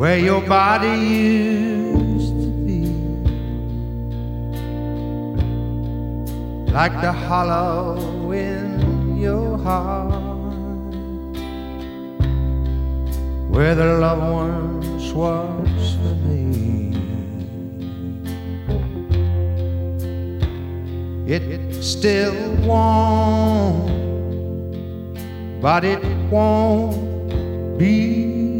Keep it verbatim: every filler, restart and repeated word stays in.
where your body used to be, like the hollow in your heart, where the loved once was for me. It's still warm, but it won't be